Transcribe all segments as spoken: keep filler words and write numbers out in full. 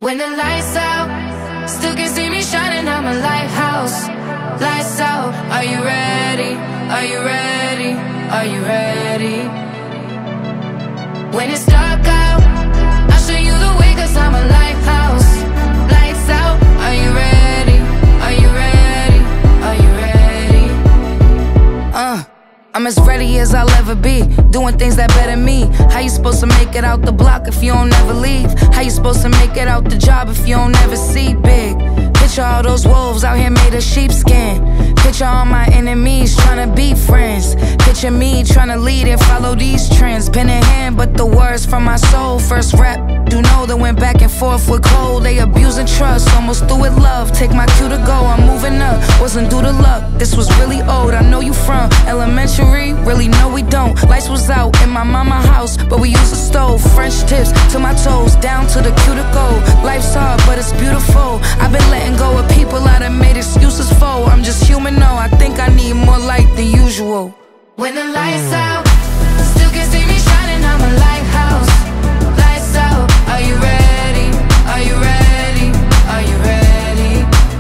When the lights out, still can see me shining, I'm a lighthouse. Lights out, are you ready? Are you ready? Are you ready? When it's dark out, I'll show you the way, cause I'm a lighthouse. Lights out, are you ready? Are you ready? Are you ready? Uh I'm as ready as I'll ever be, doing things that better me. How you supposed to make it out the block if you don't ever leave? How you supposed to make it out the job if you don't ever see big? Picture all those wolves out here made of sheepskin. Picture all my enemies trying to be friends. Picture me trying to lead and follow these trends. Pen in hand, but the words from my soul. First rap, do know that went back and forth with cold. They abusing trust, almost through with love. Take my cue to go, I'm moving up. Wasn't due to luck, this was really old. I know you from elementary, really no we don't. Lights was out in my mama house, but we used a stove. French tips to my toes, down to the cuticle. Life's hard, but it's beautiful. I've been letting go of people I done made excuses for. I'm just human, no, I think I need more light than usual. When the lights out, still can see me shining, I'm a lighthouse. Lights out, are you ready? Are you ready? Are you ready?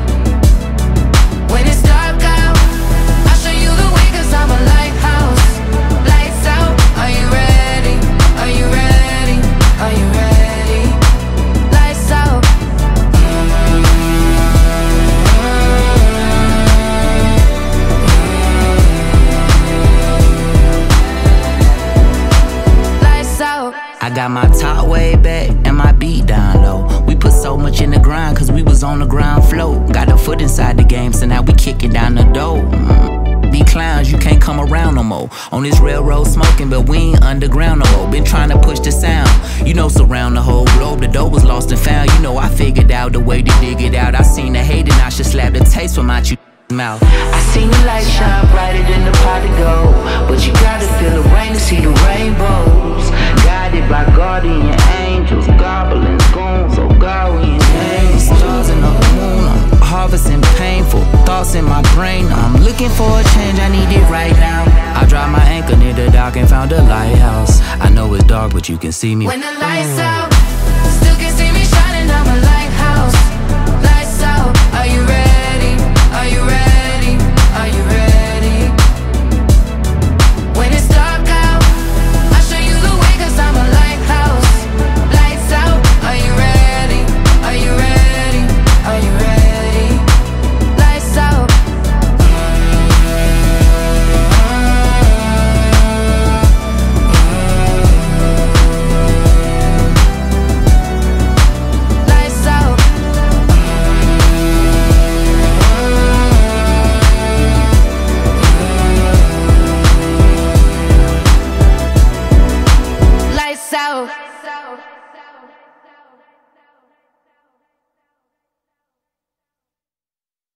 When it's dark out, I'll show you the way, cause I'm a lighthouse. Lights out, are you ready? Are you ready? Are you ready? Lights out. I got my top way back and my beat down low. We put so much in the grind cause we was on the ground floor. Got a foot inside the game, so now we kicking down the door. Mm. These clowns, you can't come around no more. On this railroad smoking, but we ain't underground no more. Been trying to push the sound, you know, surround the whole globe. The dough was lost and found, you know, I figured out the way to dig it out. I seen the hate and I should slap the taste from out you mouth. I seen the light shine brighter than the pot of gold, but you gotta feel the rain to see the rainbows. Guided by guardian angels, goblins, goons, oh guardian angels. Stars in the moon, I'm harvesting painful thoughts in my brain. I'm looking for a change, I need it right now. I dropped my anchor near the dock and found a lighthouse. I know it's dark, but you can see me. When the lights out,